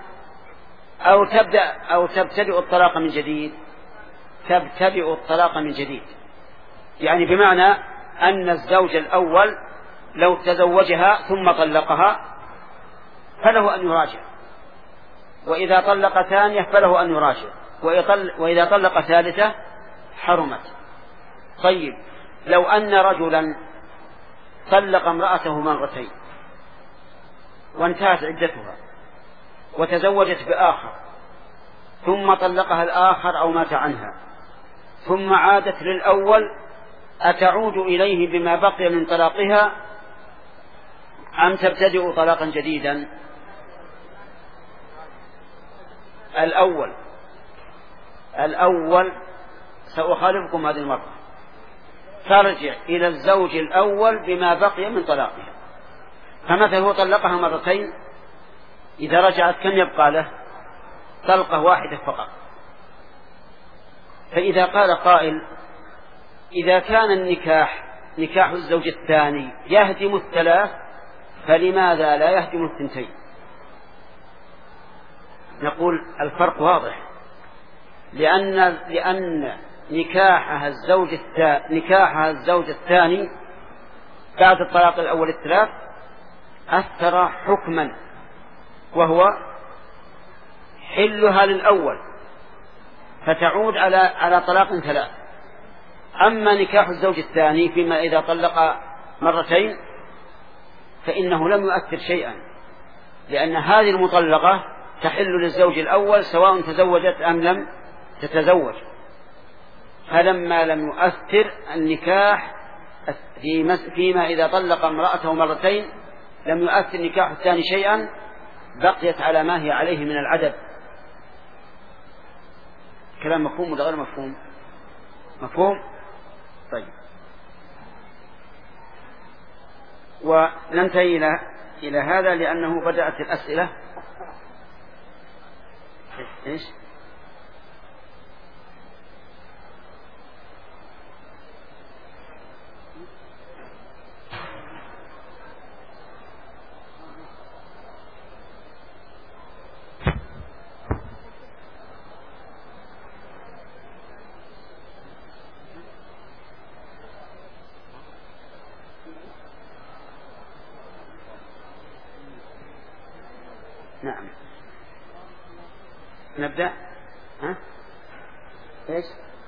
أو تبتدئ الطلاق من جديد؟ تبتدئ الطلاق من جديد، يعني بمعنى أن الزوج الأول لو تزوجها ثم طلقها فله أن يراجع، وإذا طلق ثانية فله أن يراجع. وإذا طلق ثالثة حرمت. طيب لو أن رجلا طلق امرأته مرتين وانتهت عدتها وتزوجت بآخر ثم طلقها الآخر أو مات عنها ثم عادت للأول، أتعود إليه بما بقي من طلاقها أم تبتدئ طلاقا جديدا؟ الأول سأخالفكم هذه المرة، ترجع إلى الزوج الأول بما بقي من طلاقها. فمثلا هو طلقها مرتين، إذا رجعت كم يبقى له؟ طلقة واحدة فقط. فإذا قال قائل إذا كان نكاح الزوج الثاني يهدم الثلاث فلماذا لا يهدم الثنتين؟ نقول الفرق واضح، لأن نكاحها الزوج الثاني بعد الطلاق الأول الثلاث أثر حكما وهو حلها للأول فتعود على طلاق ثلاث. أما نكاح الزوج الثاني فيما إذا طلق مرتين فإنه لم يؤثر شيئا، لأن هذه المطلقة تحل للزوج الأول سواء تزوجت أم لم تتزوج. فلما لم يؤثر النكاح فيما إذا طلق امرأته مرتين لم يؤثر نكاح الثاني شيئا، بقيت على ما هي عليه من العدد. كلام مفهوم ولا غير مفهوم؟ مفهوم؟ طيب، وننتهي إلى هذا لأنه بدأت الأسئلة. إيش؟ نعم نبدأ. ها؟ إيش؟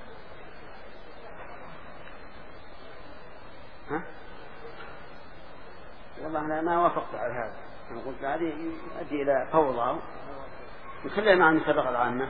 ها؟ والله أنا ما وافقت على هذا، أنا قلت هذه يؤدي إلى فوضى، نخليها مع المسابقة العامة.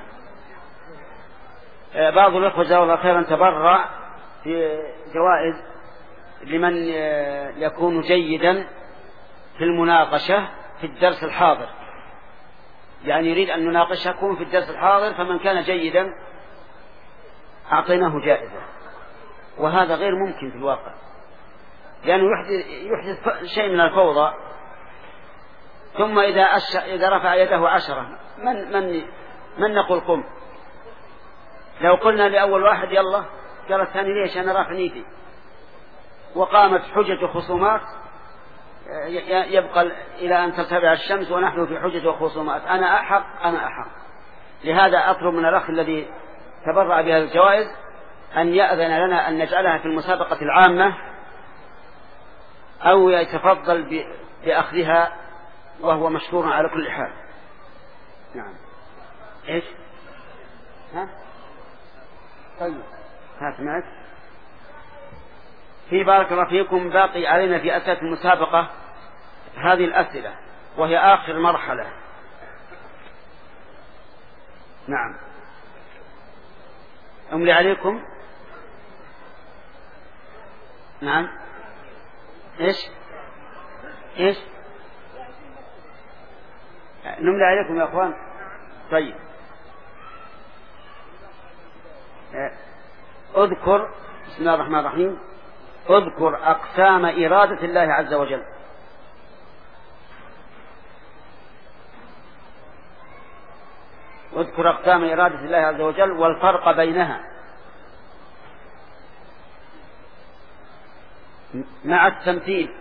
بعض الأخوة جزاه الله خيرا تبرع في جوائز لمن يكون جيدا في المناقشة في الدرس الحاضر، يعني يريد أن نناقشكم في الدرس الحاضر، فمن كان جيدا أعطيناه جائزة، وهذا غير ممكن في الواقع، لأنه يحدث شيء من الفوضى. ثم إذا رفع يده 10 من نقول قم؟ لو قلنا لأول واحد يلا قال الثاني ليش أنا رافع ايدي، وقامت حجج وخصومات يبقى إلى أن ترتفع الشمس ونحن في حجج وخصومات، أنا أحق. لهذا أطلب من الأخ الذي تبرع بهذه الجوائز أن يأذن لنا أن نجعلها في المسابقة العامة أو يتفضل بأخذها، وهو مشكور على كل حال. نعم. إيش؟ ها؟ طيب هات معك. في بارك الله فيكم باقي علينا في أسئلة المسابقة هذه الأسئلة وهي آخر مرحلة. نعم أملي عليكم. نعم إيش نملي عليكم يا أخوان. طيب اذكر، بسم الله الرحمن الرحيم، اذكر أقسام إرادة الله عز وجل. اذكر أقسام إرادة الله عز وجل والفرق بينها مع التمثيل.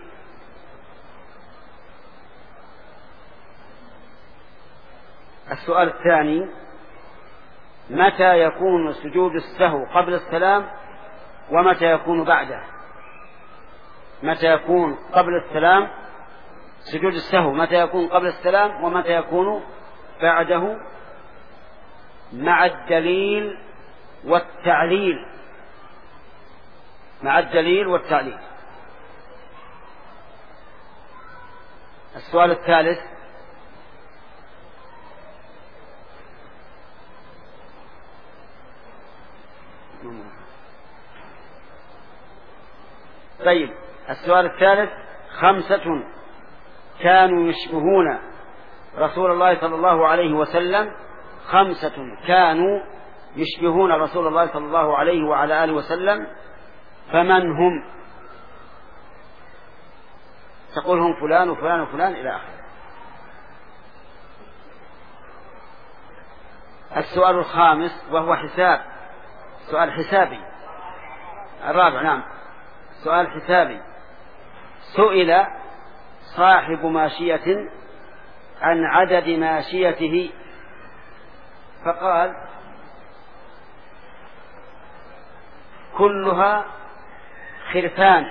السؤال الثاني: متى يكون سجود السهو قبل السلام ومتى يكون بعده؟ متى يكون قبل السلام سجود السهو، متى يكون قبل السلام ومتى يكون بعده؟ مع الدليل والتعليل. مع الدليل والتعليل. السؤال الثالث: طيب، السؤال الثالث: 5 كانوا يشبهون رسول الله صلى الله عليه وسلم. 5 كانوا يشبهون رسول الله صلى الله عليه وعلى آله وسلم، فمن هم؟ تقول هم فلان وفلان وفلان إلى آخره. السؤال الخامس وهو حساب، سؤال حسابي. الرابع، نعم، سؤال حسابي. سئل صاحب ماشية عن عدد ماشيته فقال: كلها خرفان.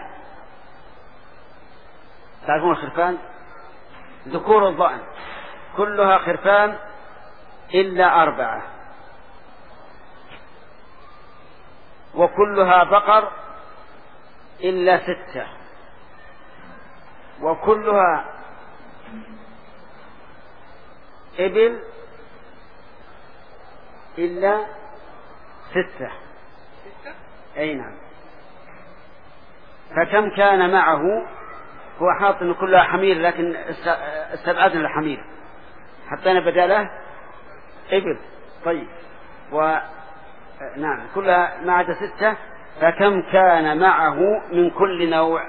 تعرفون الخرفان؟ ذكور الضأن. كلها خرفان إلا 4، وكلها بقر إلا 6، وكلها إبل إلا 6. أي نعم. فكم كان معه؟ هو حاط إنه كلها حمير، لكن استبعدنا الحمير، حطينا بداله إبل. طيب، نعم، كلها ما عدا 6. فكم كان معه من كل نوع؟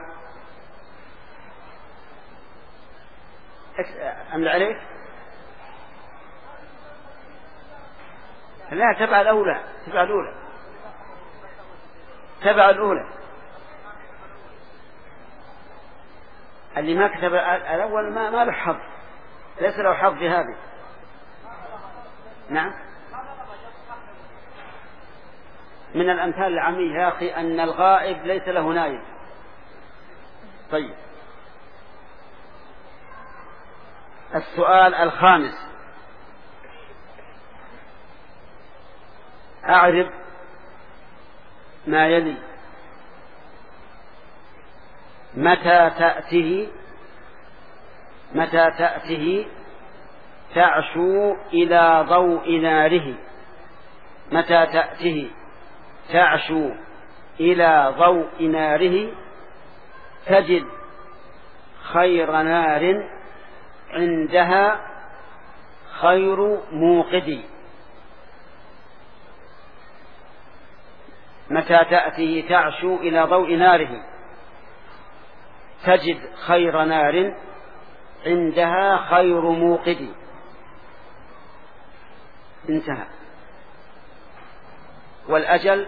أمل عليك؟ لا، تبع الأولى، تبع الأولى، تبع الأولى. اللي ما كتب الأول ما له حظ، ليس له حظ في هذه. نعم، من الأمثال العامية يا أخي أن الغائب ليس له نائب. طيب، السؤال الخامس: أعرف ما يلي. متى تأته تعشو إلى ضوء ناره. متى تأته تعشو إلى ضوء ناره تجد خير نار عندها خير موقد. متى تأتي تعشو إلى ضوء ناره تجد خير نار عندها خير موقد. انتهى. والأجل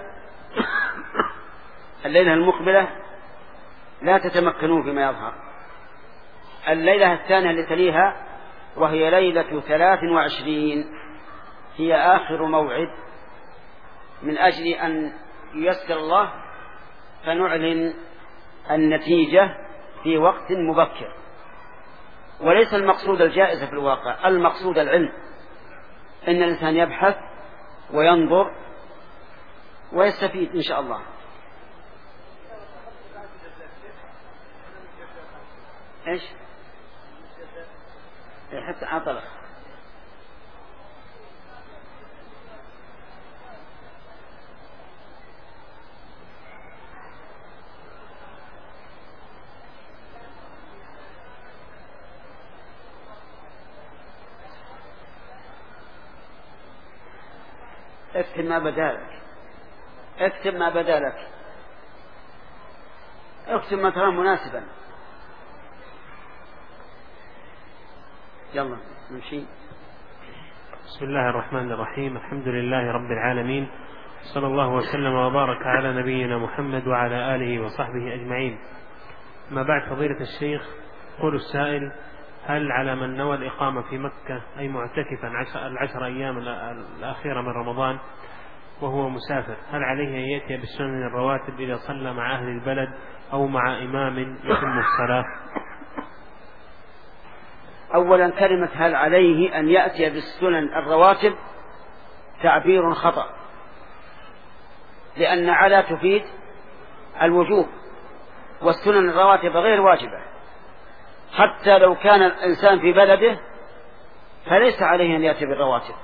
الليلة المقبلة لا تتمكنون فيما يظهر. الليلة الثانية التي تليها وهي ليلة 23 هي آخر موعد، من أجل أن ييسر الله فنعلن النتيجة في وقت مبكر. وليس المقصود الجائزة في الواقع، المقصود العلم، إن الإنسان يبحث وينظر ويستفيد إن شاء الله. إيش؟ حتى عطلق. اكتب ما بدالك، اكتب ما بدالك، اكتب ما ترى مناسبا. يلا نمشي. بسم الله الرحمن الرحيم. الحمد لله رب العالمين، صلى الله وسلم وبارك على نبينا محمد وعلى آله وصحبه أجمعين. ما بعد، فضيلة الشيخ، يقول السائل: هل على من نوى الإقامة في مكة أي معتكفا 10 أيام الأخيرة من رمضان وهو مسافر، هل عليه أن يأتي بالسنن الرواتب إذا صلى مع أهل البلد أو مع إمام يتم الصلاة؟ أولا، كلمة هل عليه أن يأتي بالسنن الرواتب تعبير خطأ، لأن على تفيد الوجوب، والسنن الرواتب غير واجبة. حتى لو كان الإنسان في بلده فليس عليه أن يأتي بالرواتب،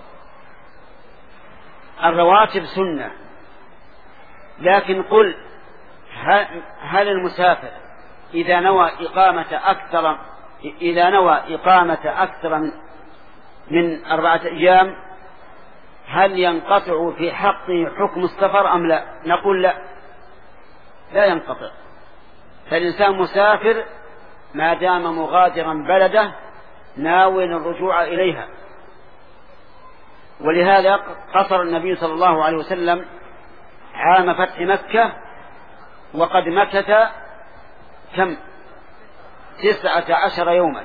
الرواتب سنة. لكن قل هل المسافر إذا نوى إقامة أكثر من 4 أيام هل ينقطع في حقه حكم السفر أم لا؟ نقول لا ينقطع. فالإنسان مسافر ما دام مغادرا بلده ناوي الرجوع إليها. ولهذا قصر النبي صلى الله عليه وسلم عام فتح مكة، وقد مكث كم 19 يوما،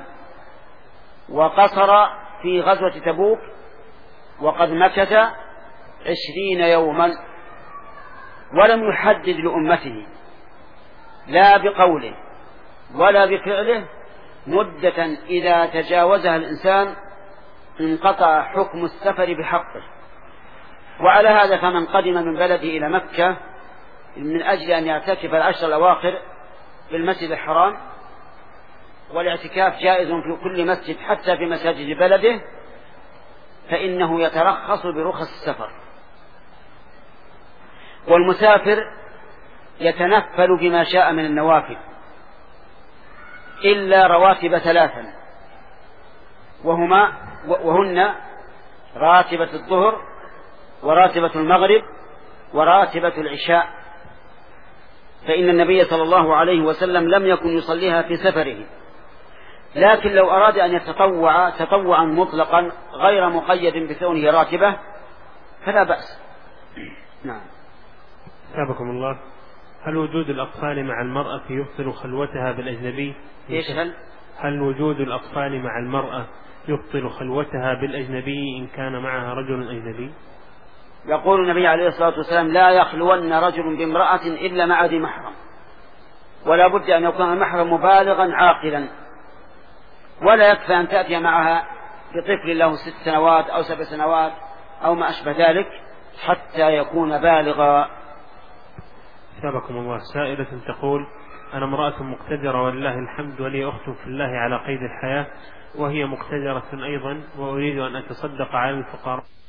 وقصر في غزوة تبوك وقد مكث 20 يوما، ولم يحدد لأمته لا بقوله ولا بفعله مدة إذا تجاوزها الإنسان انقطع حكم السفر بحقه. وعلى هذا فمن قدم من بلده إلى مكة من أجل أن يعتكف 10 الأواخر في المسجد الحرام، والاعتكاف جائز في كل مسجد حتى في مساجد بلده، فإنه يترخص برخص السفر. والمسافر يتنفل بما شاء من النوافل إلا رواتب 3، وهن راتبة الظهر وراتبة المغرب وراتبة العشاء، فإن النبي صلى الله عليه وسلم لم يكن يصليها في سفره. لكن لو أراد أن يتطوع تطوعا مطلقا غير مقيد بكونه راتبة فلا بأس. نعم. أثابكم الله. هل وجود الأطفال مع المرأة يبطل خلوتها بالأجنبي؟ هل وجود الأطفال مع المرأة يبطل خلوتها بالأجنبي إن كان معها رجل أجنبي؟ يقول النبي عليه الصلاة والسلام لا يخلون رجل بامرأة إلا مع ذي محرم، ولا بد أن يكون المحرم مبالغا عاقلا، ولا يكفي أن تأتي معها بطفل له 6 سنوات أو 7 سنوات أو ما أشبه ذلك حتى يكون بالغا. سابقكم الله. سائلة تقول أنا امرأة مقتدرة والله الحمد، ولي أخت في الله على قيد الحياة وهي مقتدرة أيضا، وأريد أن أتصدق على الفقراء